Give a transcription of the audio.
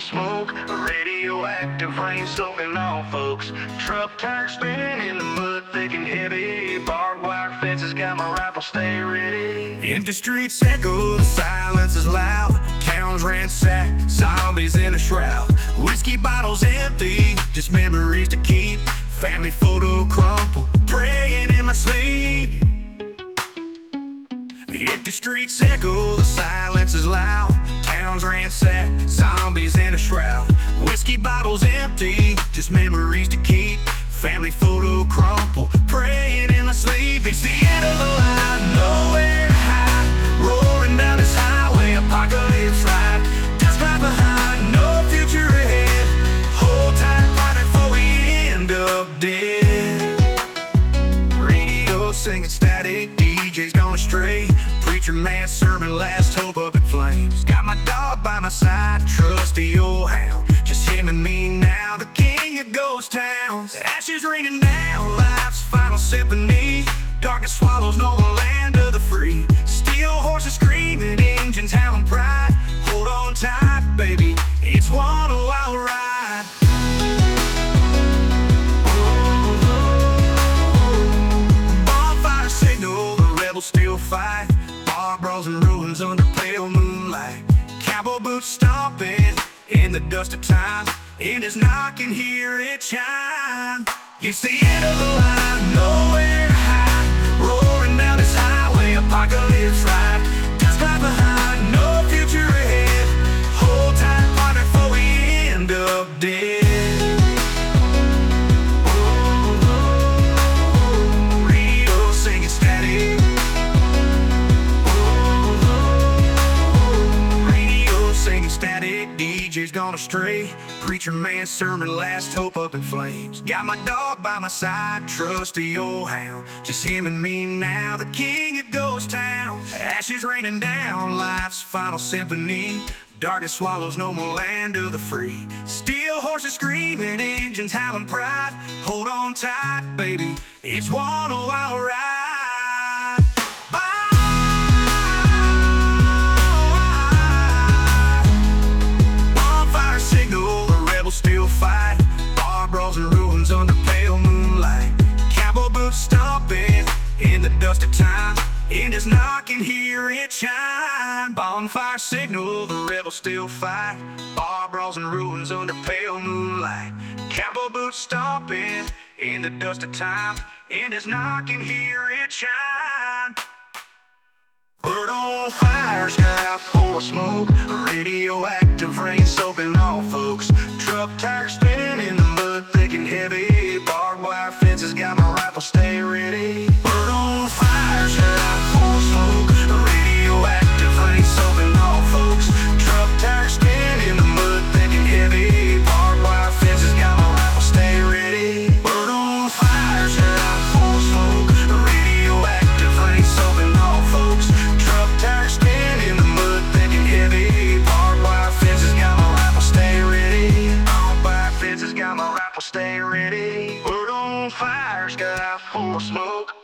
smoke, radioactive rain soaking all folks. Truck tires spinning in the mud, thick and heavy. Barbed wire fences got my rifle stay ready. Empty streets echo, the silence is loud. Towns ransacked, zombies in a shroud. Whiskey bottles empty, just memories to keep. Family photo crumpled, praying in my sleep. The empty streets echo, the silence is loud. Towns ransacked, zombies in a shroud. Whiskey bottles empty, just memories to keep. Family photo crumpled, praying in my sleep. It's the end of the line, nowhere to hide. Roaring down this highway, apocalypse ride. Dust cloud behind, no future ahead. Hold tight, partner, before we end up dead. Radio singing static, DJ's gone astray. Preacher man sermon, last hope up in flames. Got my dog by my side, trusty old hound. Just him and me now, the king of ghost towns. Ashes raining down, life's final symphony. Darkness swallows no land of the free. Steel horses screaming, engines howling pride. Hold on tight, baby, it's one wild ride. Bonfire signal, the rebels still fight. Bar brawls and ruins under pale moonlight. Cowboy boots stomping in the dust of time. It is knocking, hear it chime. It's the end of the line, nowhere to hide. Roaring down this highway, apocalypse ride. Dust cloud behind, no future ahead. Hold tight, partner, before we end up dead. Radio singing static. Singing static, DJ's gone astray. Preacher man sermon, last hope up in flames. Got my dog by my side, trusty old hound. Just him and me now, the king of ghost town. Ashes raining down, life's final symphony. Darkness swallows no more land of the free. Steel horses screaming, engines howling pride. Hold on tight, baby, it's one wild ride. Still fight, bar brawls and ruins under pale moonlight. Cowboy boots stomping in the dust of time. It is knocking, hear it chime. Bonfire signal, the rebels still fight. Bar brawls and ruins under pale moonlight. Cowboy boots stomping in the dust of time. It is knocking, hear it chime. Bird on fire, sky full of smoke. Radioactive rain soaking all folks. Truck tires spinning in the mud, thick and heavy. Barbed wire fences got my rifle stay ready. Bird on fire, sky full of smoke. Radioactive rain soaking all folks. Truck tires spinning in the mud, thick and heavy. Barbed wire fences got my rifle stay ready. Bird on fire, sky full of smoke. Radioactive rain soaking all folks. Truck tires spinning in the mud, thick and heavy. Barbed wire fences got my rifle stay ready. Barbed wire fences got my rifle stay ready. Bird on fire, sky full of smoke.